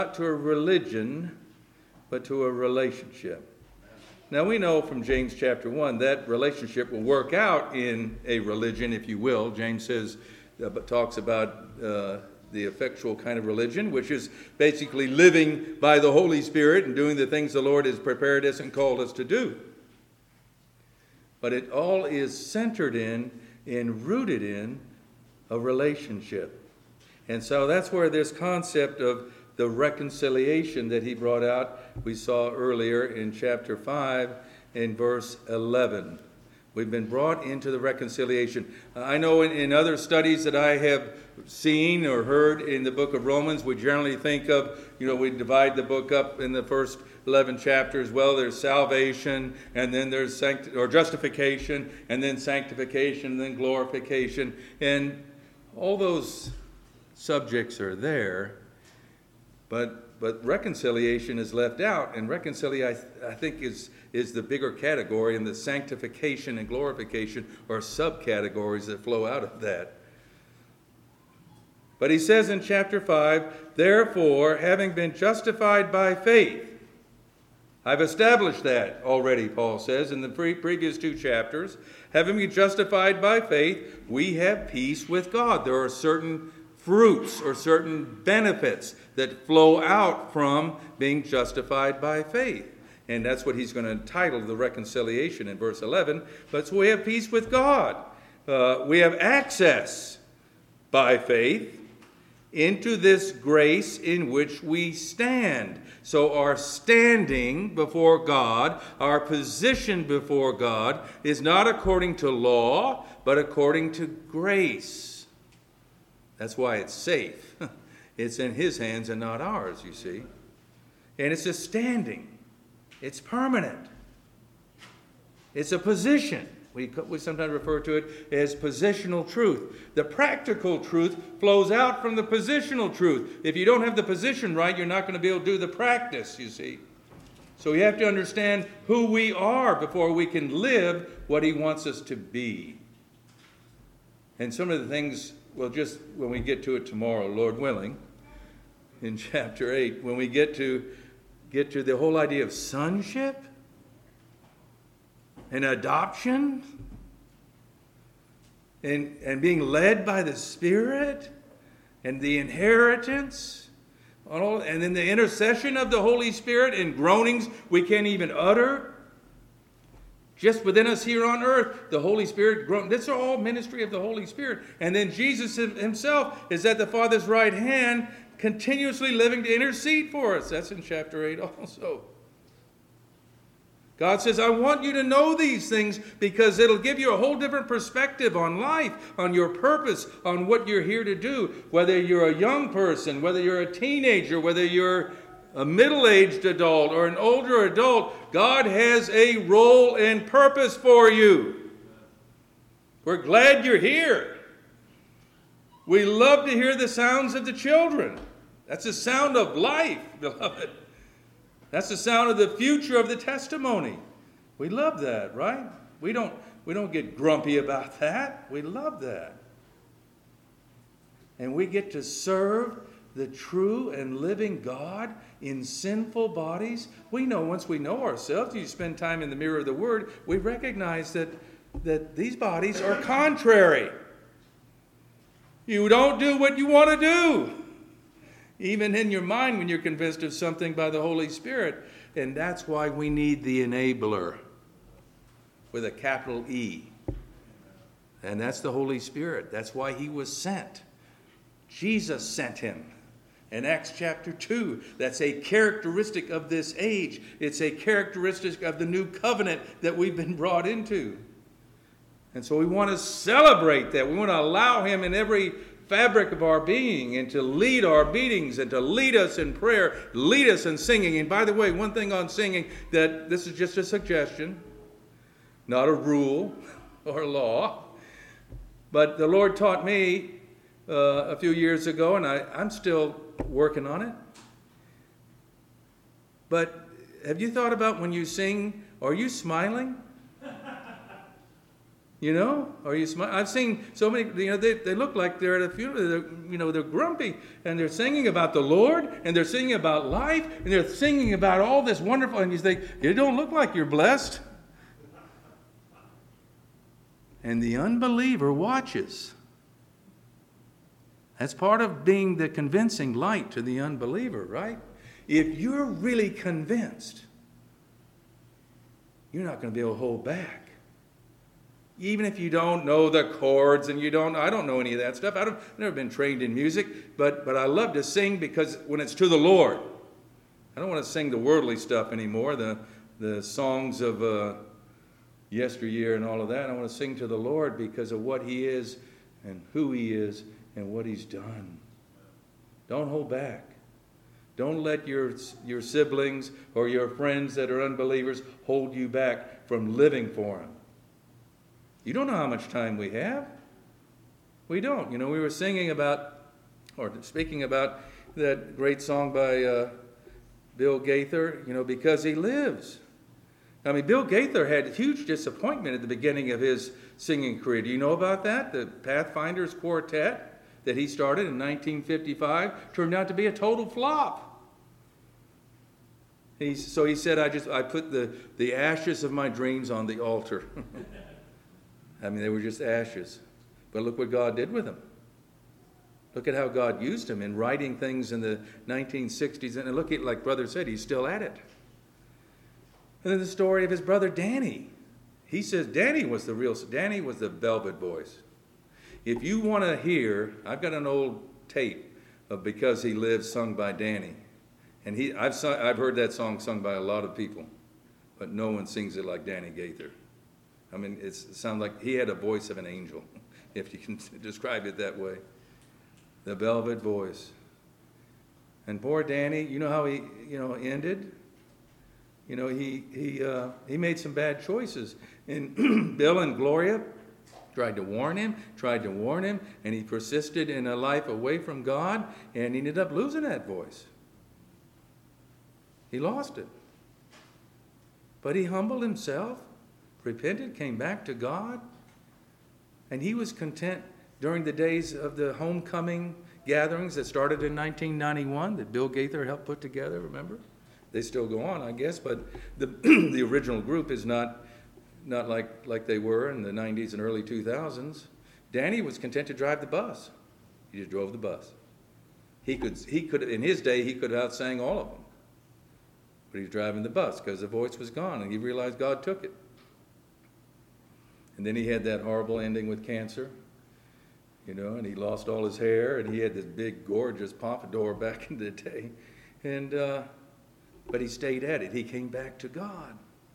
Not to a religion, but to a relationship. Now we know from James chapter 1 that relationship will work out in a religion, if you will. James says, talks about the effectual kind of religion, which is basically living by the Holy Spirit and doing the things the Lord has prepared us and called us to do. But it all is centered in and rooted in a relationship. And so that's where this concept of the reconciliation that he brought out, we saw earlier in chapter 5 in verse 11. We've been brought into the reconciliation. I know in other studies that I have seen or heard in the book of Romans, we generally think of, we divide the book up in the first 11 chapters. Well, there's salvation, and then there's justification, and then sanctification, and then glorification. And all those subjects are there, but reconciliation is left out, and reconciliation, I think, is the bigger category, and the sanctification and glorification are subcategories that flow out of that. But he says in chapter 5, therefore, having been justified by faith, I've established that already, Paul says, in the previous 2 chapters. Having been justified by faith, we have peace with God. There are certain fruits or certain benefits that flow out from being justified by faith. And that's what he's going to entitle the reconciliation in verse 11. But so we have peace with God. We have access by faith into this grace in which we stand. So our standing before God, our position before God, is not according to law, but according to grace. That's why it's safe. It's in his hands and not ours, you see. And it's a standing. It's permanent. It's a position. We sometimes refer to it as positional truth. The practical truth flows out from the positional truth. If you don't have the position right, you're not going to be able to do the practice, you see. So we have to understand who we are before we can live what he wants us to be. And some of the things, well, just when we get to it tomorrow, Lord willing, in chapter 8, when we get to the whole idea of sonship and adoption and being led by the Spirit and the inheritance and then the intercession of the Holy Spirit and groanings we can't even utter. Just within us here on earth, the Holy Spirit groans. This is all ministry of the Holy Spirit. And then Jesus himself is at the Father's right hand, continuously living to intercede for us. That's in chapter 8 also. God says, I want you to know these things because it'll give you a whole different perspective on life, on your purpose, on what you're here to do. Whether you're a young person, whether you're a teenager, whether you're a middle-aged adult or an older adult, God has a role and purpose for you. We're glad you're here. We love to hear the sounds of the children. That's the sound of life, beloved. That's the sound of the future of the testimony. We love that, right? We don't get grumpy about that. We love that. And we get to serve the true and living God in sinful bodies. We know once we know ourselves, you spend time in the mirror of the Word, we recognize that these bodies are contrary. You don't do what you want to do, even in your mind when you're convinced of something by the Holy Spirit. And that's why we need the enabler with a capital E. And that's the Holy Spirit. That's why he was sent. Jesus sent him. In Acts chapter 2, that's a characteristic of this age. It's a characteristic of the new covenant that we've been brought into. And so we want to celebrate that. We want to allow him in every fabric of our being and to lead our meetings and to lead us in prayer, lead us in singing. And by the way, one thing on singing, that this is just a suggestion, not a rule or a law. But the Lord taught me a few years ago, and I'm still working on it. But have you thought about when you sing, are you smiling? You know, are you smiling? I've seen so many, they look like they're at a funeral. They're grumpy, and they're singing about the Lord, and they're singing about life, and they're singing about all this wonderful, and you think, you don't look like you're blessed. And the unbeliever watches. That's part of being the convincing light to the unbeliever, right? If you're really convinced, you're not going to be able to hold back. Even if you don't know the chords and I don't know any of that stuff. I've never been trained in music, but I love to sing because when it's to the Lord. I don't want to sing the worldly stuff anymore, the songs of yesteryear and all of that. I want to sing to the Lord because of what He is and who He is and what He's done. Don't hold back. Don't let your siblings or your friends that are unbelievers hold you back from living for Him. You don't know how much time we have. We don't. We were speaking about that great song by Bill Gaither, because He lives. I mean, Bill Gaither had huge disappointment at the beginning of his singing career. Do you know about that? The Pathfinders Quartet that he started in 1955 turned out to be a total flop. So he said, I put the ashes of my dreams on the altar. I mean, they were just ashes. But look what God did with them. Look at how God used him in writing things in the 1960s. And look at, like Brother said, he's still at it. And then the story of his brother Danny. He says Danny was the Velvet Voice. If you want to hear, I've got an old tape of Because He Lives sung by Danny. And I've heard that song sung by a lot of people, but no one sings it like Danny Gaither. I mean, it sounds like he had a voice of an angel, if you can describe it that way. The Velvet Voice. And poor Danny, you know how he, ended? He made some bad choices. And Bill and Gloria tried to warn him, and he persisted in a life away from God, and he ended up losing that voice. He lost it. But he humbled himself, repented, came back to God, and he was content during the days of the homecoming gatherings that started in 1991 that Bill Gaither helped put together, remember? They still go on, I guess, but the original group is not like they were in the 90s and early 2000s. Danny was content to drive the bus. He just drove the bus. He could in his day, he could have outsang all of them. But he was driving the bus because the voice was gone, and he realized God took it. And then he had that horrible ending with cancer, and he lost all his hair, and he had this big, gorgeous pompadour back in the day. And but he stayed at it. He came back to God.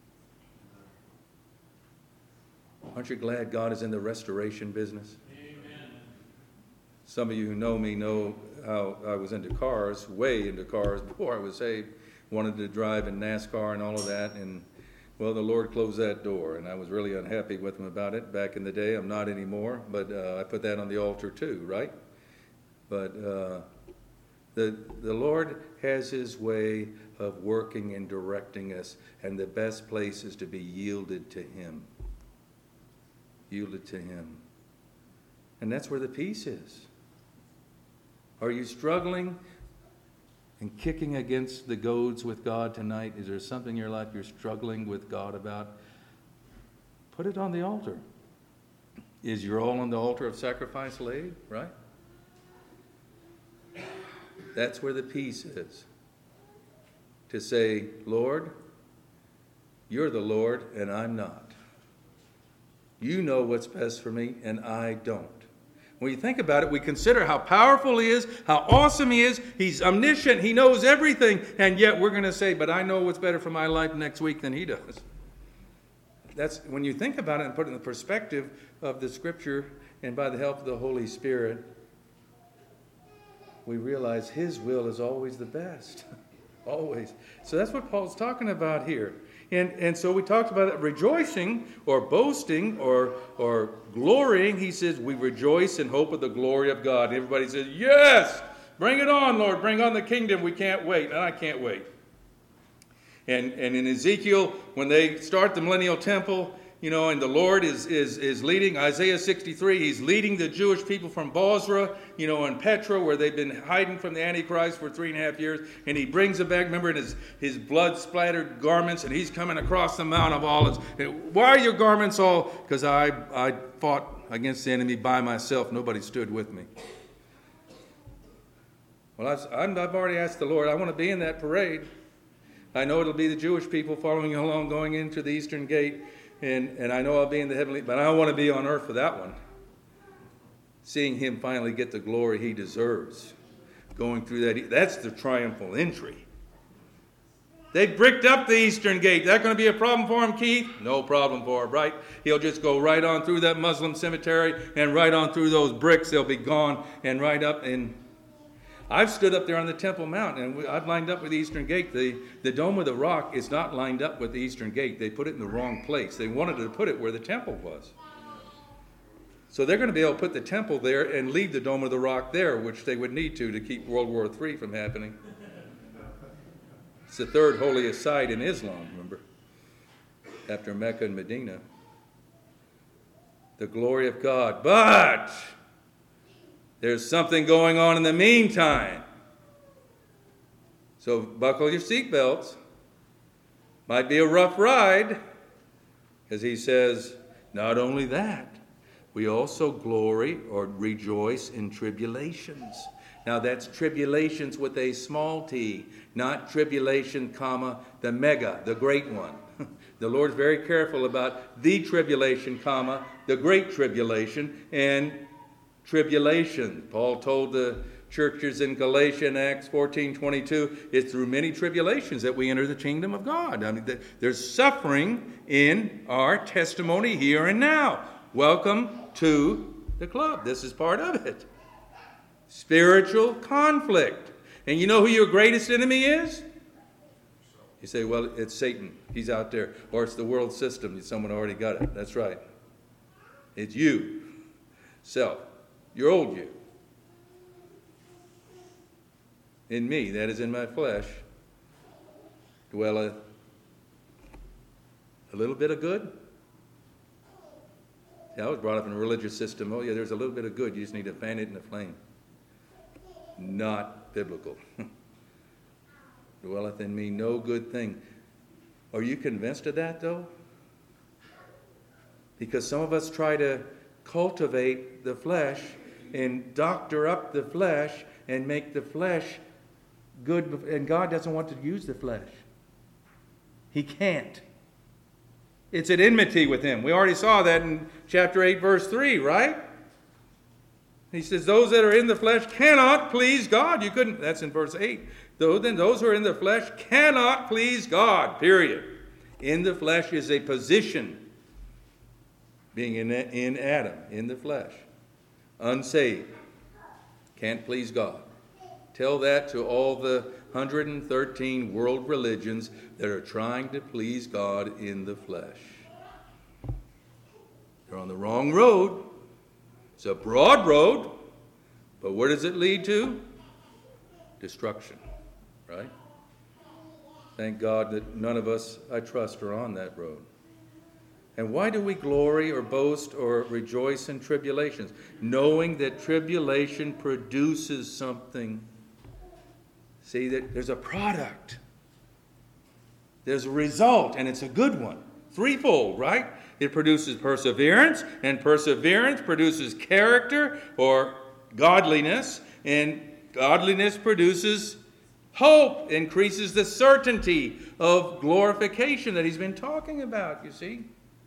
Aren't you glad God is in the restoration business? Amen. Some of you who know me know how I was into cars, way into cars before I was saved. Wanted to drive in NASCAR and all of that, and well, the Lord closed that door, and I was really unhappy with Him about it back in the day. I'm not anymore, but I put that on the altar too, right? But the Lord has His way of working and directing us, and the best place is to be yielded to Him. Yielded to Him. And that's where the peace is. Are you struggling and kicking against the goads with God tonight? Is there something in your life you're struggling with God about? Put it on the altar. Is your all on the altar of sacrifice laid, right? That's where the peace is. To say, Lord, you're the Lord and I'm not. You know what's best for me and I don't. When you think about it, we consider how powerful He is, how awesome He is. He's omniscient. He knows everything. And yet we're going to say, but I know what's better for my life next week than He does. That's when you think about it and put it in the perspective of the Scripture and by the help of the Holy Spirit, we realize His will is always the best. Always. So that's what Paul's talking about here. And so we talked about it, rejoicing or boasting or glorying. He says, we rejoice in hope of the glory of God. Everybody says, yes, bring it on, Lord. Bring on the kingdom. We can't wait. And I can't wait. And in Ezekiel, when they start the millennial temple, and the Lord is leading. Isaiah 63, he's leading the Jewish people from Bozrah, and Petra, where they've been hiding from the Antichrist for 3.5 years. And he brings them back, remember, in his blood-splattered garments, and he's coming across the Mount of Olives. And why are your garments all? Because I fought against the enemy by myself. Nobody stood with me. Well, I've already asked the Lord, I want to be in that parade. I know it'll be the Jewish people following along, going into the eastern gate, and I know I'll be in the heavenly, but I don't want to be on earth for that one. Seeing him finally get the glory he deserves. Going through that's the triumphal entry. They bricked up the eastern gate. That going to be a problem for him, Keith? No problem for him, right? He'll just go right on through that Muslim cemetery and right on through those bricks. They'll be gone and right up in... I've stood up there on the Temple Mount, and I've lined up with the Eastern Gate. The Dome of the Rock is not lined up with the Eastern Gate. They put it in the wrong place. They wanted to put it where the temple was. So they're going to be able to put the temple there and leave the Dome of the Rock there, which they would need to keep World War III from happening. It's the third holiest site in Islam, remember, after Mecca and Medina. The glory of God. But there's something going on in the meantime. So buckle your seatbelts. Might be a rough ride, because he says, not only that, we also glory or rejoice in tribulations. Now that's tribulations with a small t, not tribulation, comma, the mega, the great one. The Lord's very careful about the tribulation, comma, the great tribulation, and tribulation. Paul told the churches in Galatia in Acts 14:22, it's through many tribulations that we enter the kingdom of God. I mean, there's suffering in our testimony here and now. Welcome to the club. This is part of it. Spiritual conflict. And you know who your greatest enemy is? You say, well, it's Satan. He's out there. Or it's the world system. Someone already got it. That's right. It's you. Self. Your old you. In me, that is in my flesh, dwelleth a little bit of good. Yeah, I was brought up in a religious system. Oh, yeah, there's a little bit of good. You just need to fan it in the flame. Not biblical. Dwelleth in me no good thing. Are you convinced of that, though? Because some of us try to cultivate the flesh and doctor up the flesh and make the flesh good, and God doesn't want to use the flesh. He can't. It's at enmity with him. We already saw that in chapter 8, verse 3, right? He says, those that are in the flesh cannot please God. You couldn't, that's in verse 8. Then those who are in the flesh cannot please God, period. In the flesh is a position, being in Adam, in the flesh. Unsaved. Can't please God. Tell that to all the 113 world religions that are trying to please God in the flesh. They're on the wrong road. It's a broad road, but where does it lead to? Destruction, right? Thank God that none of us, I trust, are on that road. And why do we glory or boast or rejoice in tribulations? Knowing that tribulation produces something. See, that there's a product. There's a result, and it's a good one. Threefold, right? It produces perseverance, and perseverance produces character or godliness, and godliness produces hope, increases the certainty of glorification that he's been talking about, you see.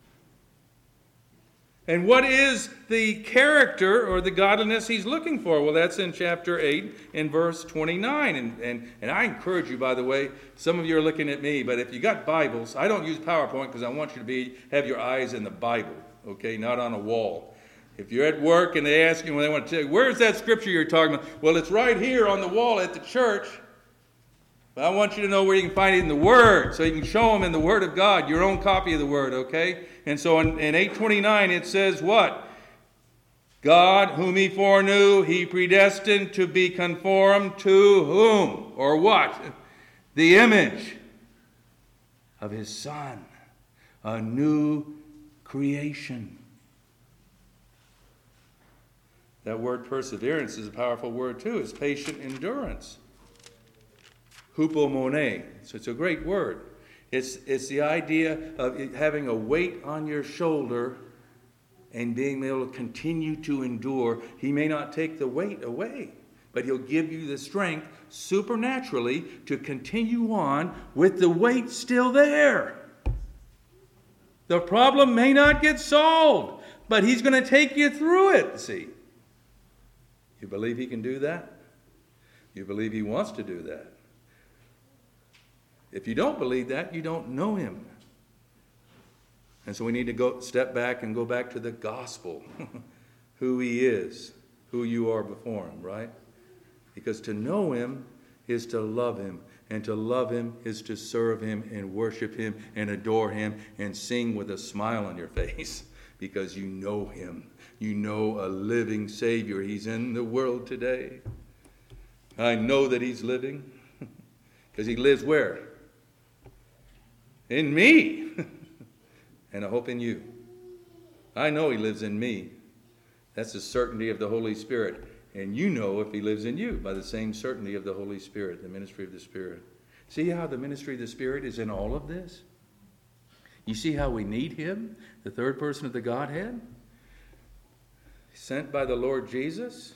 And what is the character or the godliness he's looking for? Well, that's in chapter 8 in verse 29. And I encourage you, by the way, some of you are looking at me, but if you got Bibles, I don't use PowerPoint because I want you to have your eyes in the Bible, okay, not on a wall. If you're at work and they ask you when they want to tell you, where's that scripture you're talking about? Well, it's right here on the wall at the church. But I want you to know where you can find it in the Word, so you can show them in the Word of God, your own copy of the Word, okay? And so in 8:29 it says what? God, whom he foreknew, he predestined to be conformed to whom? Or what? The image of his Son, a new creation. That word perseverance is a powerful word too. It's patient endurance. Hupomone. So it's a great word. It's the idea of having a weight on your shoulder and being able to continue to endure. He may not take the weight away, but he'll give you the strength supernaturally to continue on with the weight still there. The problem may not get solved, but he's going to take you through it, see. You believe he can do that? You believe he wants to do that? If you don't believe that, you don't know him. And so we need to step back and go back to the gospel. Who he is, who you are before him, right? Because to know him is to love him. And to love him is to serve him and worship him and adore him and sing with a smile on your face. Because you know him. You know a living Savior. He's in the world today. I know that he's living. Because he lives where? In me. And I hope in you. I know he lives in me. That's the certainty of the Holy Spirit. And you know if he lives in you by the same certainty of the Holy Spirit, the ministry of the Spirit. See how the ministry of the Spirit is in all of this? You see how we need him, the third person of the Godhead? Sent by the Lord Jesus.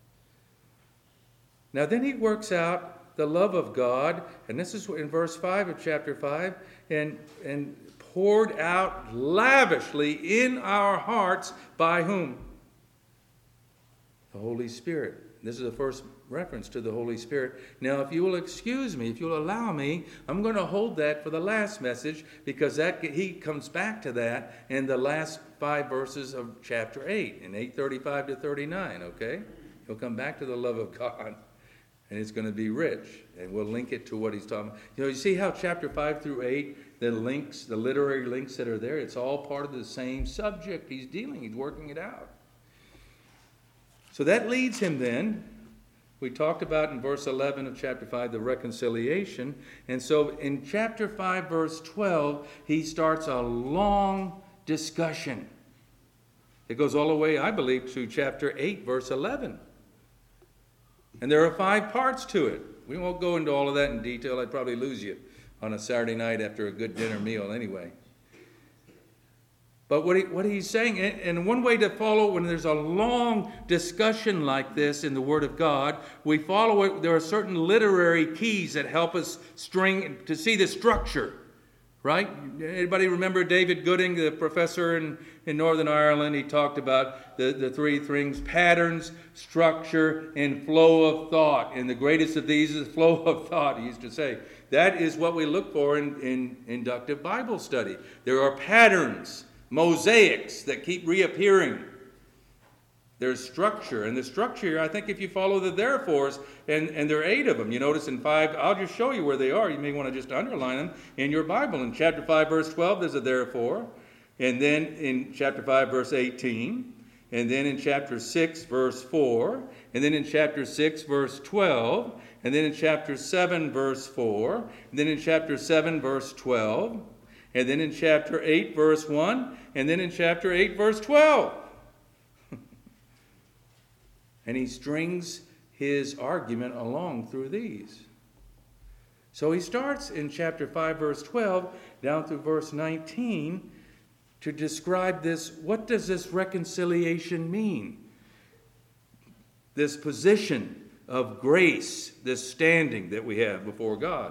Now then he works out the love of God, and this is in verse 5 of chapter 5, and poured out lavishly in our hearts by whom? The Holy Spirit. This is the first reference to the Holy Spirit. Now, if you will excuse me, if you'll allow me, I'm going to hold that for the last message because he comes back to that in the last 5 verses of chapter 8, in 8:35 to 39, okay? He'll come back to the love of God, and it's going to be rich, and we'll link it to what he's talking about. You see how chapter 5 through 8, the links, the literary links that are there, it's all part of the same subject he's working it out. So that leads him then, we talked about in verse 11 of chapter 5, the reconciliation. And so in chapter 5, verse 12, he starts a long discussion. It goes all the way, I believe, to chapter 8, verse 11. And there are 5 parts to it. We won't go into all of that in detail. I'd probably lose you on a Saturday night after a good dinner meal anyway. But what he's saying, and one way to follow when there's a long discussion like this in the Word of God, we follow it. There are certain literary keys that help us to see the structure, right? Anybody remember David Gooding, the professor in Northern Ireland? He talked about the 3 things: patterns, structure, and flow of thought. And the greatest of these is flow of thought, he used to say. That is what we look for in inductive Bible study. There are patterns, mosaics that keep reappearing. There's structure, and the structure, I think if you follow the therefores, and there are 8 of them, you notice in 5, I'll just show you where they are. You may want to just underline them in your Bible. In chapter 5, verse 12, there's a therefore, and then in chapter 5, verse 18, and then in chapter 6, verse 4, and then in chapter 6, verse 12, and then in chapter 7, verse 4, and then in chapter 7, verse 12, and then in chapter 8, verse 1, and then in chapter 8, verse 12. And he strings his argument along through these. So he starts in chapter 5, verse 12, down through verse 19, to describe this. What does this reconciliation mean? This position of grace, this standing that we have before God.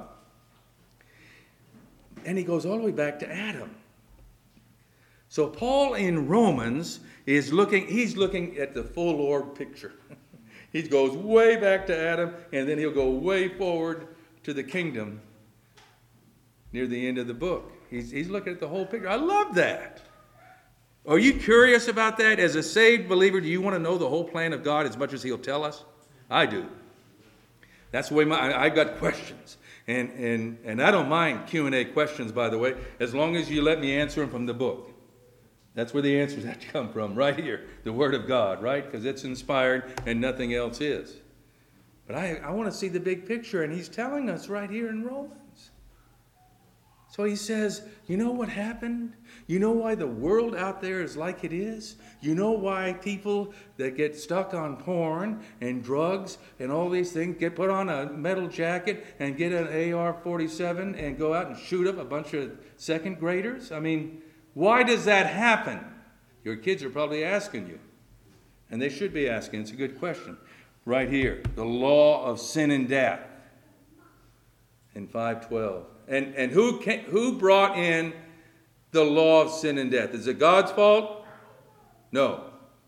And he goes all the way back to Adam. So Paul in Romans he's looking at the full Lord picture. He goes way back to Adam, and then he'll go way forward to the kingdom near the end of the book. He's looking at the whole picture. I love that. Are you curious about that? As a saved believer, do you want to know the whole plan of God as much as he'll tell us? I do. That's the way I've got questions. And I don't mind Q&A questions, by the way, as long as you let me answer them from the book. That's where the answers have to come from, right here, the Word of God, right? Because it's inspired and nothing else is. But I want to see the big picture, and he's telling us right here in Romans. So he says, you know what happened? You know why the world out there is like it is? You know why people that get stuck on porn and drugs and all these things get put on a metal jacket and get an AR-47 and go out and shoot up a bunch of second graders? I mean, why does that happen? Your kids are probably asking you. And they should be asking. It's a good question. Right here, the law of sin and death in 5:12. And who brought in the law of sin and death? Is it God's fault? No.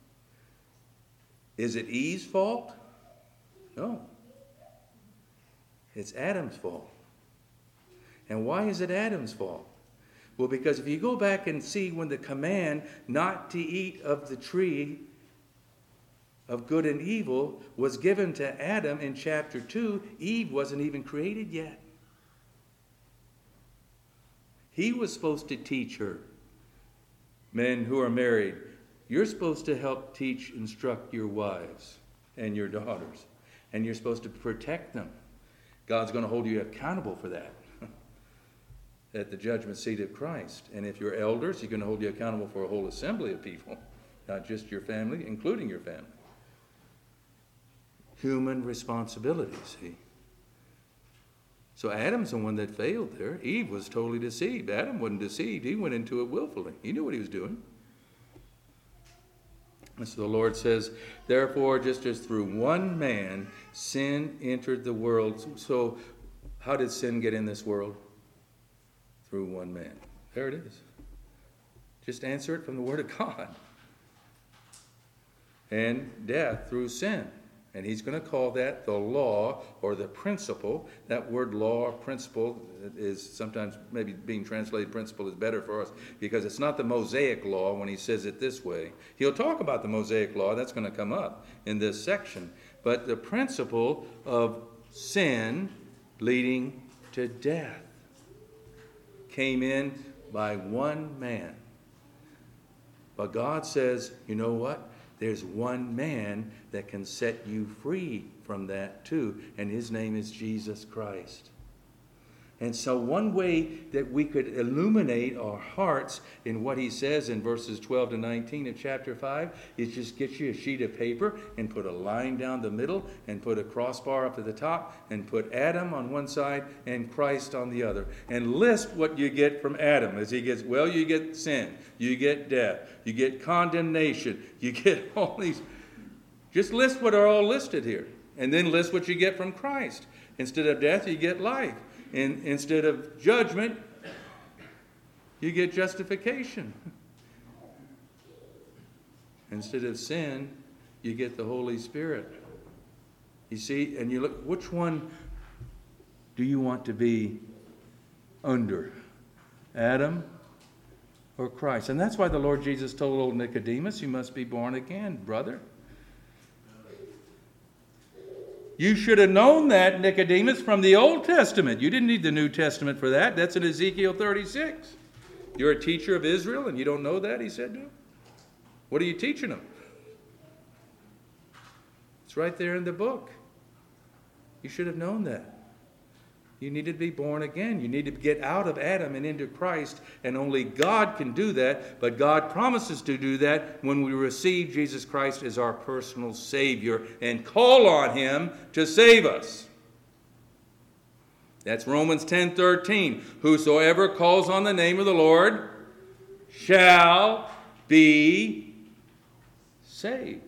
Is it Eve's fault? No. It's Adam's fault. And why is it Adam's fault? Well, because if you go back and see when the command not to eat of the tree of good and evil was given to Adam in chapter 2, Eve wasn't even created yet. He was supposed to teach her. Men who are married, you're supposed to help teach, instruct your wives and your daughters. And you're supposed to protect them. God's going to hold you accountable for that at the judgment seat of Christ. And if you're elders, He's going to hold you accountable for a whole assembly of people, not just your family, including your family. Human responsibility, see. So Adam's the one that failed there. Eve was totally deceived. Adam wasn't deceived. He went into it willfully. He knew what he was doing. And so the Lord says, therefore, just as through one man sin entered the world. So how did sin get in this world? Through one man. There it is. Just answer it from the Word of God. And death through sin. And he's going to call that the law or the principle. That word law or principle is sometimes maybe being translated principle is better for us because it's not the Mosaic law when he says it this way. He'll talk about the Mosaic law. That's going to come up in this section. But the principle of sin leading to death came in by one man. But God says, you know what? There's one man that can set you free from that too, and his name is Jesus Christ. And so one way that we could illuminate our hearts in what he says in verses 12 to 19 of chapter 5 is just get you a sheet of paper and put a line down the middle and put a crossbar up at the top and put Adam on one side and Christ on the other. And list what you get from Adam as he gets, well, you get sin, you get death, you get condemnation, you get all these. Just list what are all listed here. And then list what you get from Christ. Instead of death, you get life. Instead of judgment, you get justification. Instead of sin, you get the Holy Spirit. You see, and you look, which one do you want to be under? Adam or Christ? And that's why the Lord Jesus told old Nicodemus, you must be born again, brother. You should have known that, Nicodemus, from the Old Testament. You didn't need the New Testament for that. That's in Ezekiel 36. You're a teacher of Israel and you don't know that, he said to him. What are you teaching them? It's right there in the book. You should have known that. You need to be born again. You need to get out of Adam and into Christ, and only God can do that. But God promises to do that when we receive Jesus Christ as our personal Savior and call on Him to save us. That's Romans 10:13. Whosoever calls on the name of the Lord shall be saved.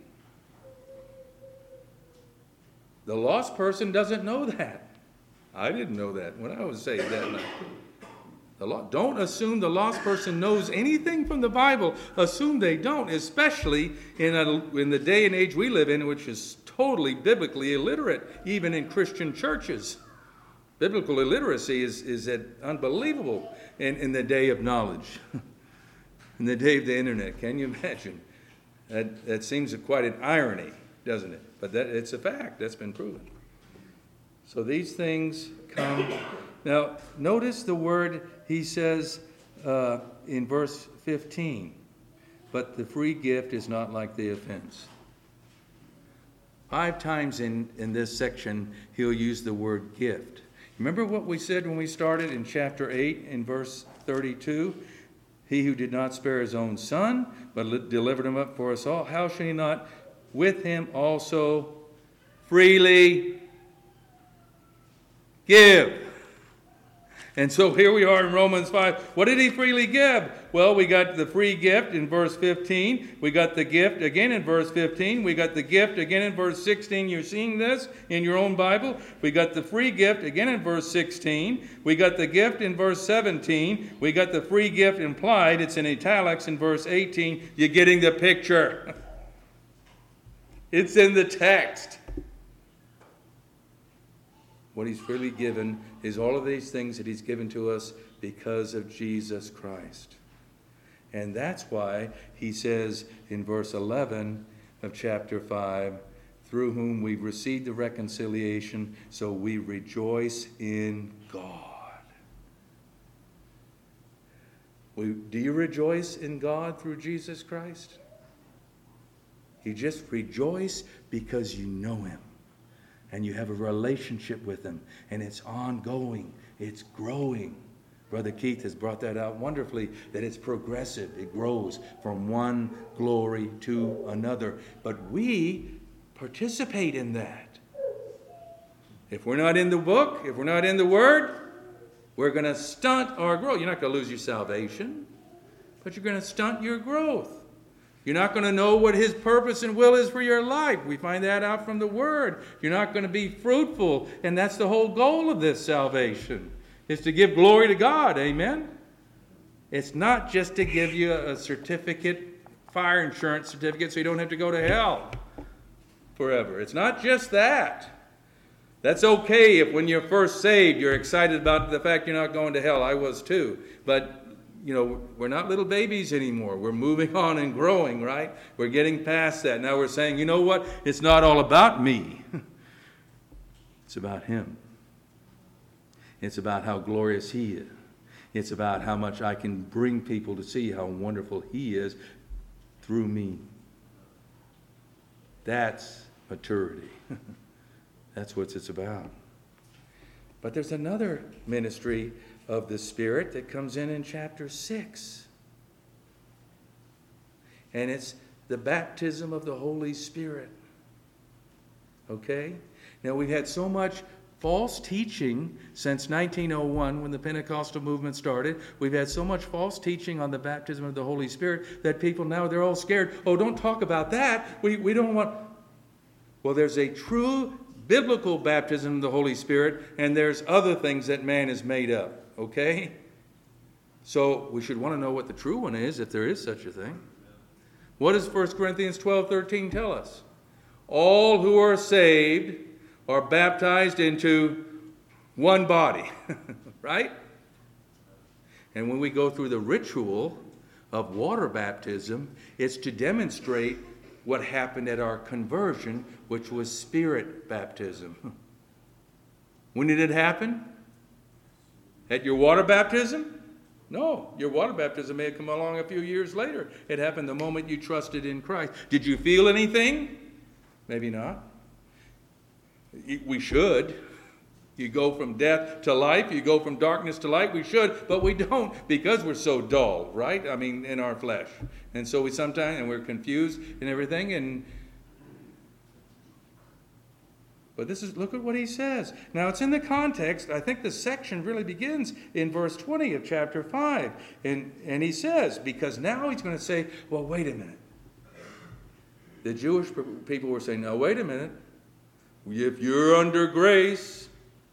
The lost person doesn't know that. I didn't know that when I was saved that night. Don't assume the lost person knows anything from the Bible. Assume they don't, especially in the day and age we live in, which is totally biblically illiterate, even in Christian churches. Biblical illiteracy is unbelievable in the day of knowledge, in the day of the internet. Can you imagine? That seems quite an irony, doesn't it? But it's a fact. That's been proven. So these things come. Now, notice the word he says in verse 15. But the free gift is not like the offense. 5 times in this section, he'll use the word gift. Remember what we said when we started in chapter 8 in verse 32? He who did not spare his own son, but delivered him up for us all, how shall he not with him also freely give? And so here we are in Romans 5. What did he freely give? Well, we got the free gift in verse 15. We got the gift again in verse 15. We got the gift again in verse 16. You're seeing this in your own Bible. We got the free gift again in verse 16. We got the gift in verse 17. We got the free gift implied. It's in italics in verse 18. You're getting the picture. It's in the text. What he's freely given is all of these things that he's given to us because of Jesus Christ. And that's why he says in verse 11 of chapter 5, through whom we've received the reconciliation, so we rejoice in God. Do you rejoice in God through Jesus Christ? You just rejoice because you know him. And you have a relationship with him. And it's ongoing. It's growing. Brother Keith has brought that out wonderfully, that it's progressive. It grows from one glory to another. But we participate in that. If we're not in the book, if we're not in the Word, we're going to stunt our growth. You're not going to lose your salvation, but you're going to stunt your growth. You're not going to know what his purpose and will is for your life. We find that out from the Word. You're not going to be fruitful, and that's the whole goal of this salvation, is to give glory to God. Amen? It's not just to give you a certificate, fire insurance certificate, so you don't have to go to hell forever. It's not just that. That's okay if when you're first saved, you're excited about the fact you're not going to hell. I was too. But we're not little babies anymore. We're moving on and growing, right? We're getting past that. Now we're saying, you know what? It's not all about me. It's about him. It's about how glorious he is. It's about how much I can bring people to see how wonderful he is through me. That's maturity. That's what it's about. But there's another ministry of the Spirit that comes in chapter 6. And it's the baptism of the Holy Spirit. Okay? Now we've had so much false teaching since 1901 when the Pentecostal movement started. We've had so much false teaching on the baptism of the Holy Spirit that people now, they're all scared. Oh, don't talk about that. We don't want... Well, there's a true biblical baptism of the Holy Spirit, and there's other things that man has made up. Okay? So we should want to know what the true one is, if there is such a thing. What does 1 Corinthians 12:13 tell us? All who are saved are baptized into one body. Right? And when we go through the ritual of water baptism, it's to demonstrate what happened at our conversion, which was spirit baptism. When did it happen? At your water baptism? No, your water baptism may have come along a few years later. It happened the moment you trusted in Christ. Did you feel anything? Maybe not. We should. You go from death to life. You go from darkness to light. We should, but we don't because we're so dull, right? I mean, in our flesh. And so we sometimes, and we're confused and everything, but look at what he says. Now, it's in the context. I think the section really begins in verse 20 of chapter 5. And he says, because now he's going to say, well, wait a minute. The Jewish people were saying, now, wait a minute. If you're under grace,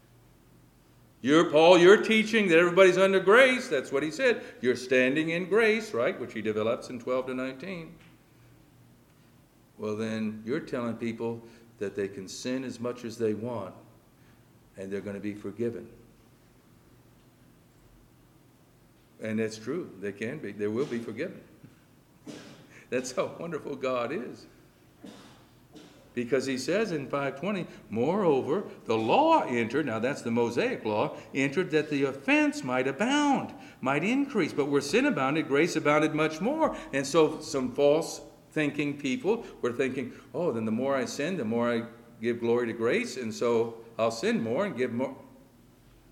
Paul, you're teaching that everybody's under grace. That's what he said. You're standing in grace, right? Which he develops in 12 to 19. Well, then you're telling people that they can sin as much as they want, and they're going to be forgiven. And that's true. They can be. They will be forgiven. That's how wonderful God is. Because he says in 5:20, moreover, the law entered, now that's the Mosaic law, entered that the offense might abound, might increase. But where sin abounded, grace abounded much more. And so some false thinking people were thinking, oh, then the more I sin, the more I give glory to grace, and so I'll sin more and give more.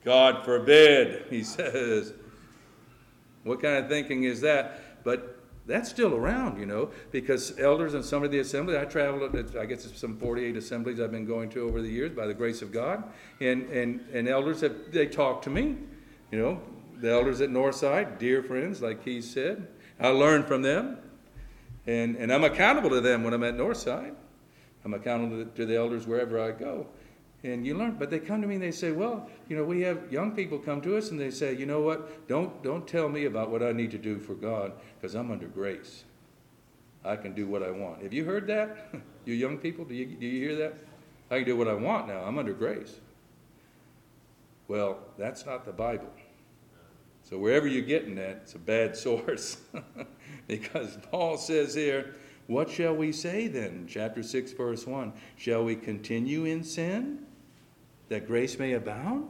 God forbid, he says. What kind of thinking is that? But that's still around, because elders in some of the assemblies, I traveled, I guess it's some 48 assemblies I've been going to over the years by the grace of God, and elders, they talk to me, the elders at Northside, dear friends, like he said. I learn from them, and I'm accountable to them when I'm at Northside. I'm accountable to the elders wherever I go. And you learn, but they come to me and they say, well, we have young people come to us and they say, you know what, don't tell me about what I need to do for God, because I'm under grace. I can do what I want. Have you heard that? You young people, do you hear that? I can do what I want now. I'm under grace. Well, that's not the Bible. So wherever you're getting that, it's a bad source. Because Paul says here, what shall we say then? Chapter 6, verse 1. Shall we continue in sin, that grace may abound?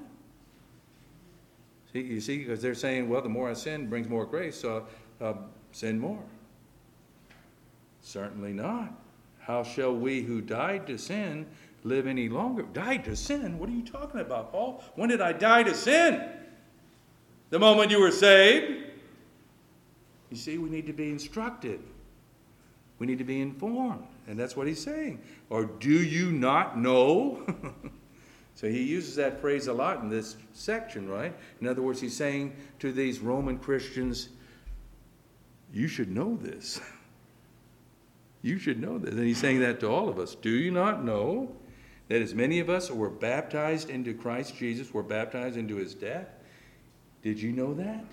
You see, because they're saying, well, the more I sin brings more grace, so sin more. Certainly not. How shall we who died to sin live any longer? Died to sin? What are you talking about, Paul? When did I die to sin? The moment you were saved. You see, we need to be instructed. We need to be informed. And that's what he's saying. Or do you not know? So he uses that phrase a lot in this section, right? In other words, he's saying to these Roman Christians, you should know this. You should know this. And he's saying that to all of us. Do you not know that as many of us were baptized into Christ Jesus, were baptized into his death? Did you know that?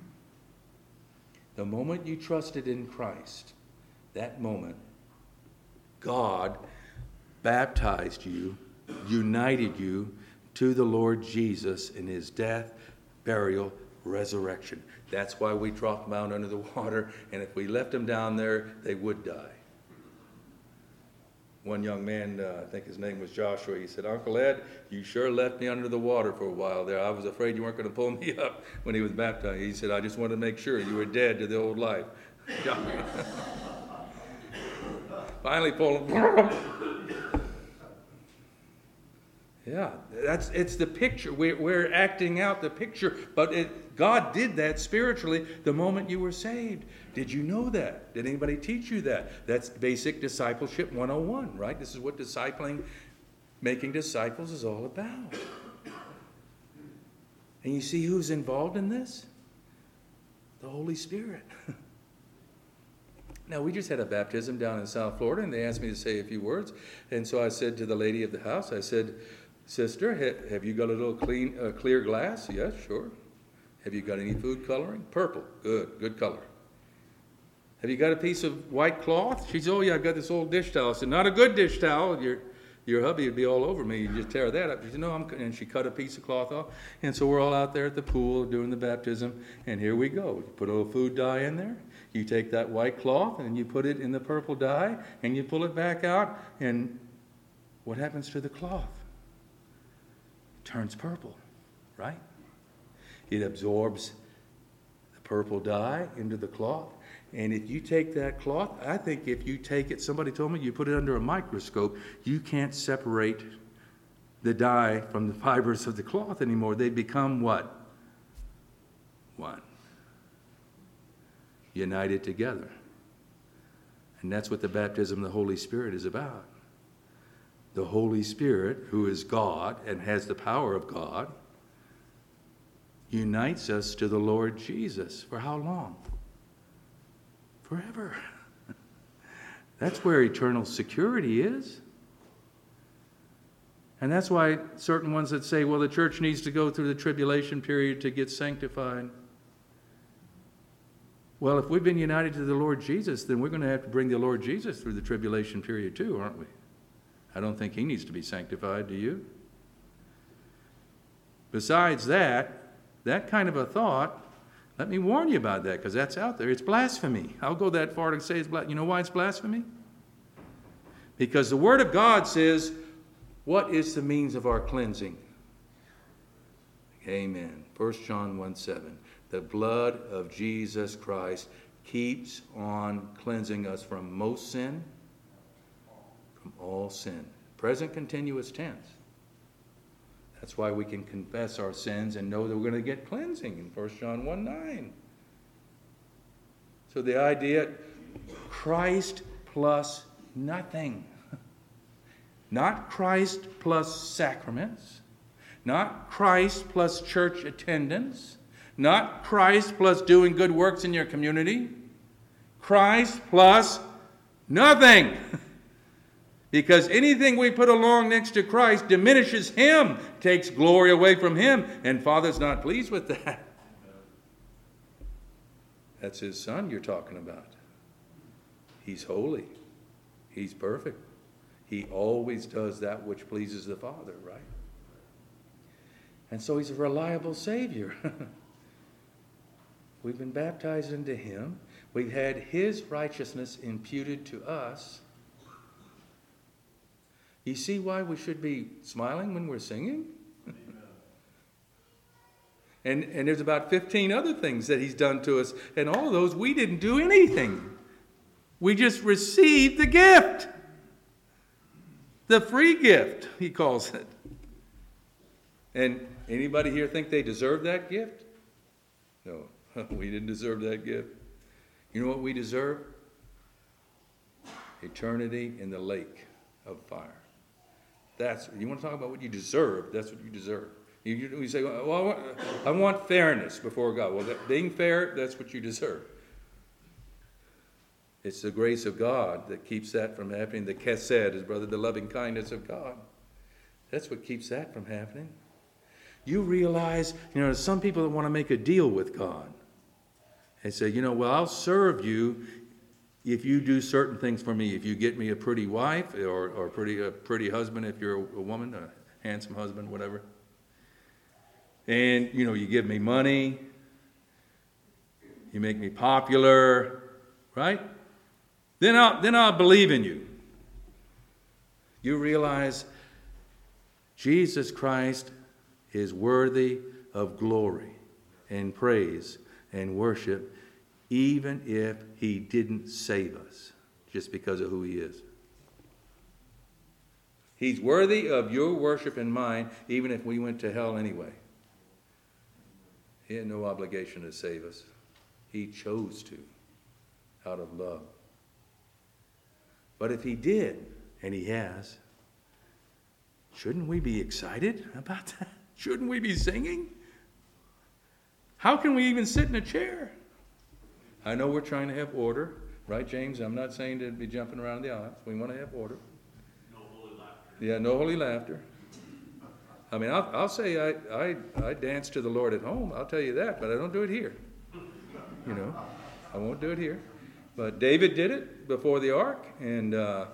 The moment you trusted in Christ, that moment, God baptized you, united you to the Lord Jesus in his death, burial, resurrection. That's why we dropped them out under the water, and if we left them down there, they would die. One young man, I think his name was Joshua, he said, Uncle Ed, you sure left me under the water for a while there. I was afraid you weren't going to pull me up when he was baptized. He said, I just wanted to make sure you were dead to the old life. Finally pulled him. Yeah, it's the picture. We're acting out the picture, but God did that spiritually the moment you were saved. Did you know that? Did anybody teach you that? That's basic discipleship 101, right? This is what discipling, making disciples is all about. And you see who's involved in this? The Holy Spirit. Now, we just had a baptism down in South Florida, and they asked me to say a few words. And so I said to the lady of the house, I said, Sister, have you got a little clear glass? Yes, sure. Have you got any food coloring? Purple. Good color. Have you got a piece of white cloth? She said, oh, yeah, I've got this old dish towel. I said, not a good dish towel. Your hubby would be all over me. You just tear that up. She said, no, and she cut a piece of cloth off. And so we're all out there at the pool doing the baptism, and here we go. You put a little food dye in there. You take that white cloth, and you put it in the purple dye, and you pull it back out, and what happens to the cloth? It turns purple, right? It absorbs the purple dye into the cloth. And if you take that cloth, I think if you take it, somebody told me, you put it under a microscope, you can't separate the dye from the fibers of the cloth anymore. They become what? One. United together. And that's what the baptism of the Holy Spirit is about. The Holy Spirit, who is God and has the power of God, unites us to the Lord Jesus. For how long? Forever. That's where eternal security is. And that's why certain ones that say, well, the church needs to go through the tribulation period to get sanctified. Well, if we've been united to the Lord Jesus, then we're going to have to bring the Lord Jesus through the tribulation period too, aren't we? I don't think he needs to be sanctified, do you? Besides that kind of a thought, let me warn you about that, because that's out there. It's blasphemy. I'll go that far to say it's blasphemy. You know why it's blasphemy? Because the Word of God says, what is the means of our cleansing? Amen. 1 John 1:7. The blood of Jesus Christ keeps on cleansing us from most sin, from all sin. Present continuous tense. That's why we can confess our sins and know that we're going to get cleansing in 1 John 1:9. So the idea, Christ plus nothing. Not Christ plus sacraments. Not Christ plus church attendance. Not Christ plus doing good works in your community. Christ plus nothing. Because anything we put along next to Christ diminishes Him, takes glory away from Him, and Father's not pleased with that. That's His Son you're talking about. He's holy. He's perfect. He always does that which pleases the Father, right? And so He's a reliable Savior. We've been baptized into Him. We've had His righteousness imputed to us. You see why we should be smiling when we're singing? And there's about 15 other things that He's done to us. And all of those, we didn't do anything. We just received the gift. The free gift, He calls it. And anybody here think they deserve that gift? No, we didn't deserve that gift. You know what we deserve? Eternity in the lake of fire. You want to talk about what you deserve, that's what you deserve. You say, well, I want fairness before God. Well, being fair, that's what you deserve. It's the grace of God that keeps that from happening. The chesed is, brother, the loving kindness of God. That's what keeps that from happening. You realize, there's some people that want to make a deal with God. They say, well, I'll serve you if you do certain things for me. If you get me a pretty wife or a pretty husband, if you're a woman, a handsome husband, whatever. And, you give me money. You make me popular, right? Then I'll believe in you. You realize Jesus Christ is worthy of glory and praise and worship, even if He didn't save us just because of who He is. He's worthy of your worship and mine, even if we went to hell anyway. He had no obligation to save us. He chose to, out of love. But if He did, and He has, shouldn't we be excited about that? Shouldn't we be singing? How can we even sit in a chair? I know we're trying to have order, right, James? I'm not saying to be jumping around the aisles. We want to have order. No holy laughter. Yeah, no holy laughter. I mean, I'll say I dance to the Lord at home. I'll tell you that, but I don't do it here. I won't do it here. But David did it before the ark, and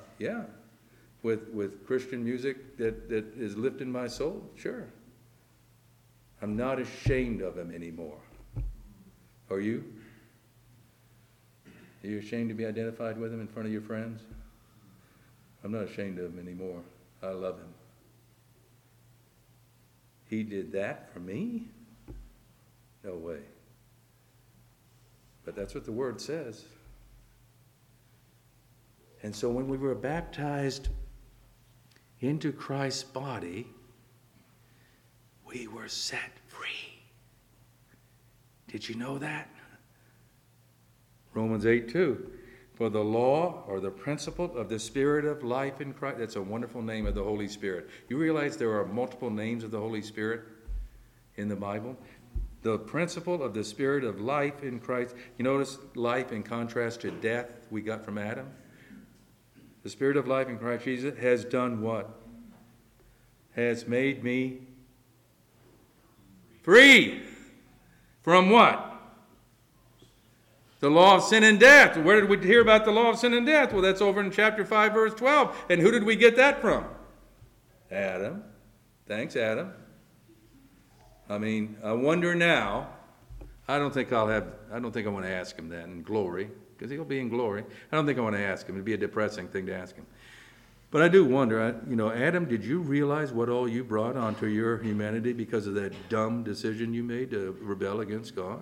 with Christian music that is lifting my soul, sure. I'm not ashamed of Him anymore. Are you? Are you ashamed to be identified with Him in front of your friends? I'm not ashamed of Him anymore. I love Him. He did that for me? No way. But that's what the Word says. And so when we were baptized into Christ's body, we were set free. Did you know that? Romans 8:2. For the law, or the principle of the Spirit of life in Christ, that's a wonderful name of the Holy Spirit. You realize there are multiple names of the Holy Spirit in the Bible? The principle of the Spirit of life in Christ. You notice life in contrast to death we got from Adam? The Spirit of life in Christ Jesus has done what? Has made me free. From what? The law of sin and death. Where did we hear about the law of sin and death? Well, that's over in chapter 5, verse 12. And who did we get that from? Adam. Thanks, Adam. I mean, I wonder now. I don't think I want to ask him that in glory, because he'll be in glory. I don't think I want to ask him. It'd be a depressing thing to ask him. But I do wonder, Adam, did you realize what all you brought onto your humanity because of that dumb decision you made to rebel against God?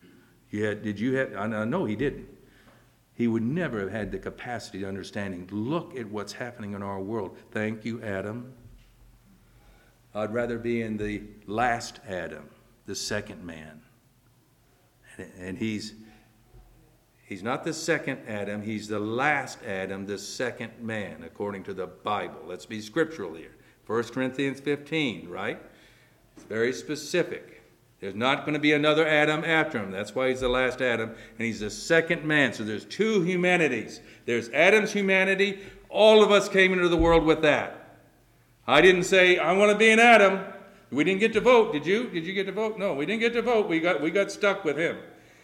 I know he didn't. He would never have had the capacity to understanding. Look at what's happening in our world. Thank you, Adam. I'd rather be in the last Adam, the second man. And he's not the second Adam, he's the last Adam, the second man, according to the Bible. Let's be scriptural here. 1 Corinthians 15, right? It's very specific. There's not going to be another Adam after him. That's why he's the last Adam, and he's the second man. So there's two humanities. There's Adam's humanity. All of us came into the world with that. I didn't say, I want to be an Adam. We didn't get to vote. Did you? Did you get to vote? No, we didn't get to vote. We got stuck with him.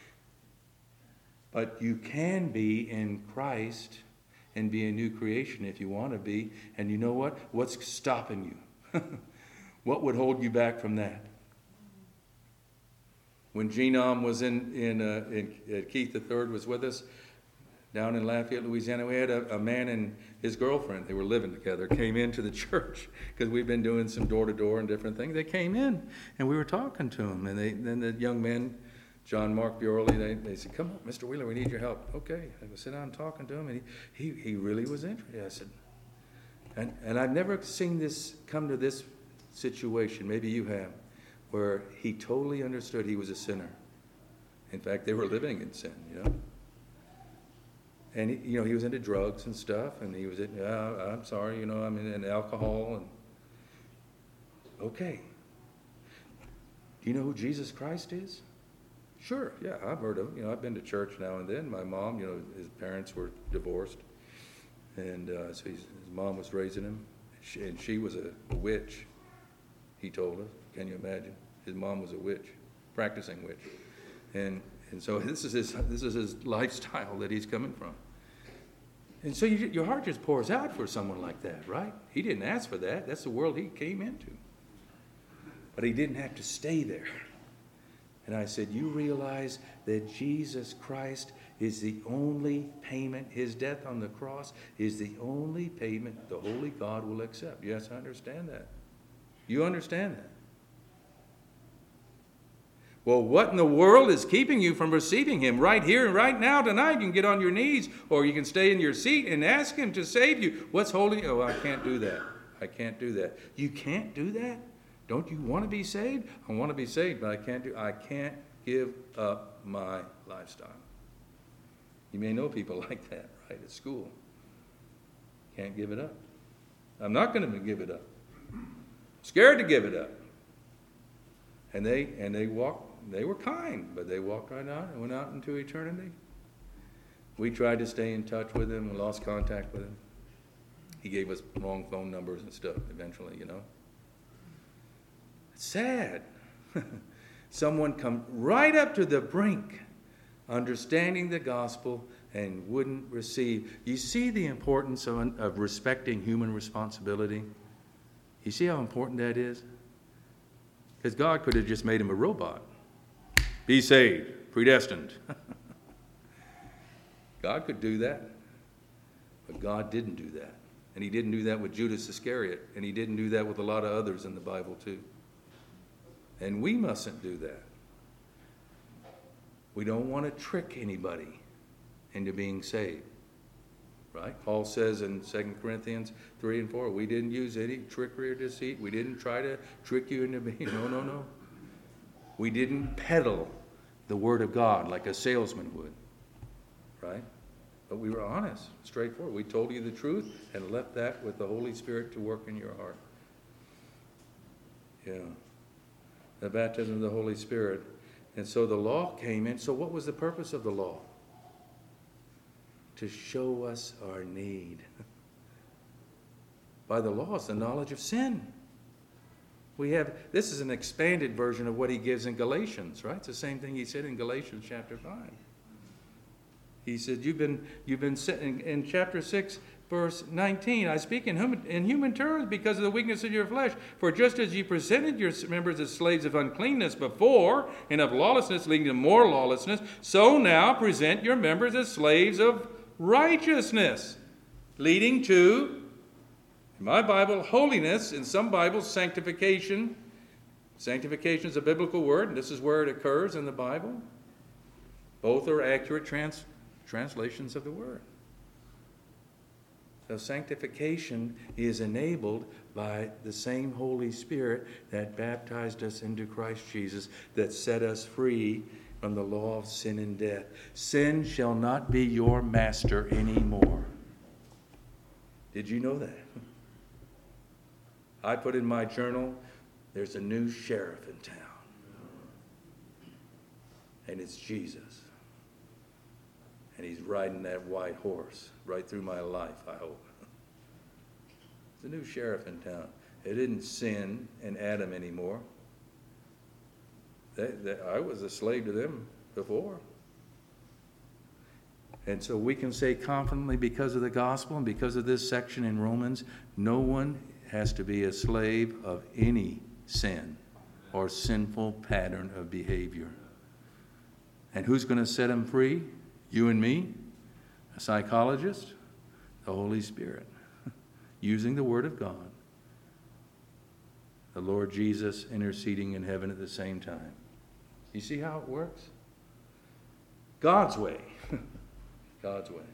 But you can be in Christ and be a new creation if you want to be. And you know what? What's stopping you? What would hold you back from that? When Genome was Keith III was with us down in Lafayette, Louisiana, we had a man and his girlfriend, they were living together, came into the church because we've been doing some door-to-door and different things. They came in and we were talking to them. And then the young man, John Mark Bjorley, they said, come on, Mr. Wheeler, we need your help. Okay. I go sit down talking to him, and he really was interested. I said, and I've never seen this come to this situation, maybe you have, where he totally understood he was a sinner. In fact, they were living in sin, And he was into drugs and stuff, and he was I'm sorry, I'm in alcohol, and okay. Do you know who Jesus Christ is? Sure, yeah, I've heard of him. I've been to church now and then. My mom, his parents were divorced, and so his mom was raising him, and she was a witch. He told us. Can you imagine? His mom was a witch, practicing witch, and so this is his lifestyle that he's coming from. And so your heart just pours out for someone like that, right? He didn't ask for that. That's the world he came into. But he didn't have to stay there. And I said, you realize that Jesus Christ is the only payment, his death on the cross is the only payment the Holy God will accept. Yes, I understand that. You understand that. Well, what in the world is keeping you from receiving him right here and right now tonight? You can get on your knees, or you can stay in your seat and ask him to save you. What's holding you? Oh, I can't do that. I can't do that. You can't do that? Don't you want to be saved? I want to be saved, but I can't give up my lifestyle. You may know people like that, right, at school. Can't give it up. I'm not going to give it up. Scared to give it up. And they were kind, but they walked right out and went out into eternity. We tried to stay in touch with him and lost contact with him. He gave us wrong phone numbers and stuff eventually, It's sad. Someone come right up to the brink, understanding the gospel, and wouldn't receive. You see the importance of respecting human responsibility? You see how important that is? Because God could have just made him a robot. Be saved, predestined. God could do that. But God didn't do that. And he didn't do that with Judas Iscariot. And he didn't do that with a lot of others in the Bible too. And we mustn't do that. We don't want to trick anybody into being saved. Right? Paul says in 2 Corinthians 3 and 4, we didn't use any trickery or deceit. We didn't try to trick you into being, no. We didn't peddle the word of God like a salesman would. Right? But we were honest, straightforward. We told you the truth and left that with the Holy Spirit to work in your heart. Yeah. The baptism of the Holy Spirit. And so the law came in. So what was the purpose of the law? To show us our need. By the law, it's the knowledge of sin. This is an expanded version of what he gives in Galatians, right? It's the same thing he said in Galatians chapter 5. He said, you've been in chapter 6, verse 19, I speak in human terms because of the weakness of your flesh. For just as you presented your members as slaves of uncleanness before, and of lawlessness leading to more lawlessness, so now present your members as slaves of righteousness, leading to, in my Bible, holiness, in some Bibles, sanctification. Sanctification is a biblical word, and this is where it occurs in the Bible. Both are accurate translations of the word. So sanctification is enabled by the same Holy Spirit that baptized us into Christ Jesus, that set us free from the law of sin and death. Sin shall not be your master anymore. Did you know that? I put in my journal, there's a new sheriff in town. And it's Jesus. And he's riding that white horse right through my life, I hope. It's a new sheriff in town. It isn't sin and Adam anymore. I was a slave to them before. And so we can say confidently, because of the gospel and because of this section in Romans, no one has to be a slave of any sin or sinful pattern of behavior. And who's going to set him free? You and me? A psychologist? The Holy Spirit. Using the Word of God. The Lord Jesus interceding in heaven at the same time. You see how it works? God's way. God's way.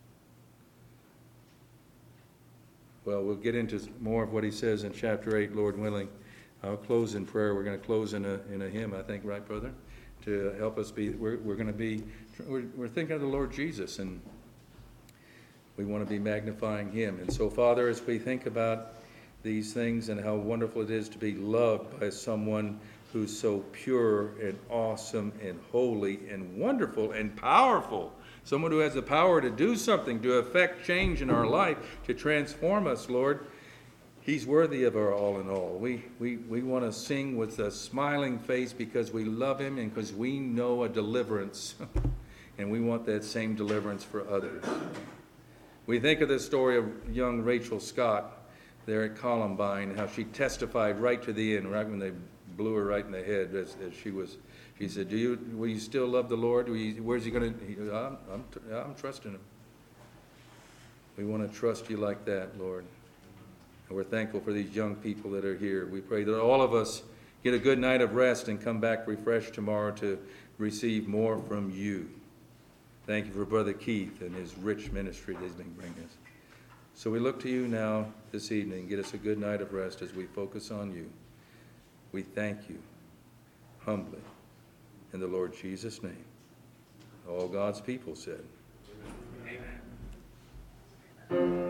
Well, we'll get into more of what he says in chapter 8, Lord willing. I'll close in prayer. We're going to close in a hymn, I think, right, brother? To help us be, we're thinking of the Lord Jesus, and we want to be magnifying him. And so, Father, as we think about these things and how wonderful it is to be loved by someone who's so pure and awesome and holy and wonderful and powerful, someone who has the power to do something, to affect change in our life, to transform us, Lord, he's worthy of our all in all. We want to sing with a smiling face because we love him and because we know a deliverance. And we want that same deliverance for others. We think of the story of young Rachel Scott there at Columbine, how she testified right to the end, right when they blew her right in the head as she said, will you still love the Lord? Where's he going to? I'm trusting him. We want to trust you like that, Lord. And we're thankful for these young people that are here. We pray that all of us get a good night of rest and come back refreshed tomorrow to receive more from you. Thank you for Brother Keith and his rich ministry that he's been bringing us. So we look to you now this evening. Get us a good night of rest as we focus on you. We thank you humbly in the Lord Jesus' name. All God's people said, Amen.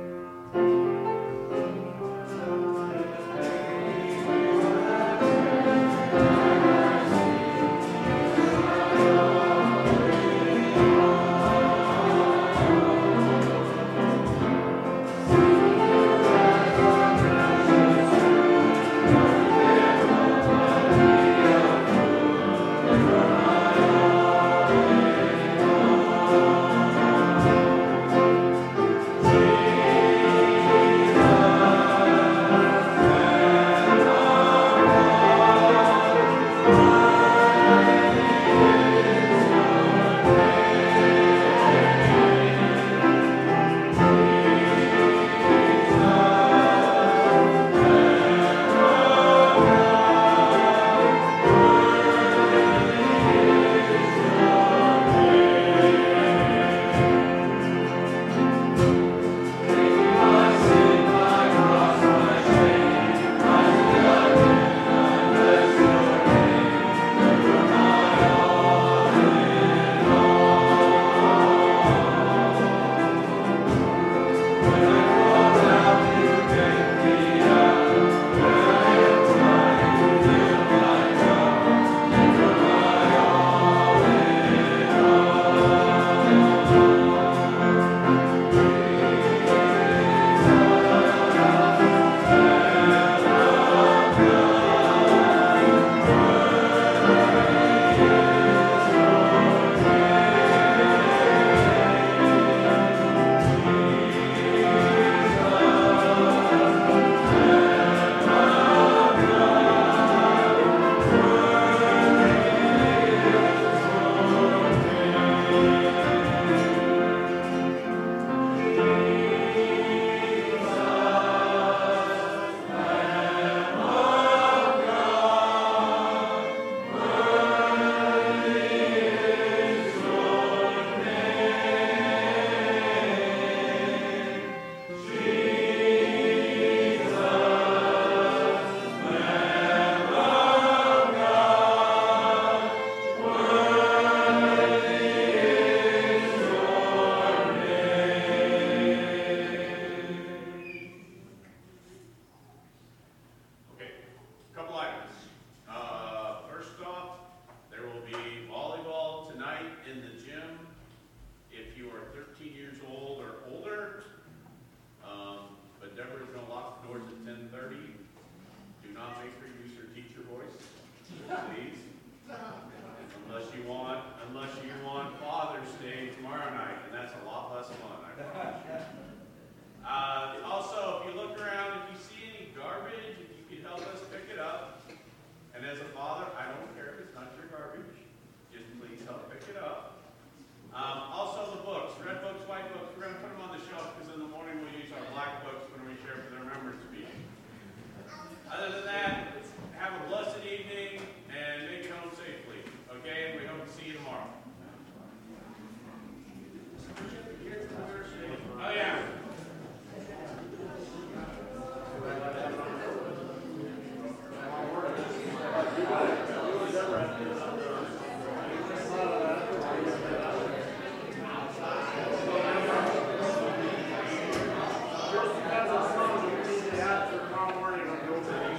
Just as a son, you need to ask for common wording on the open.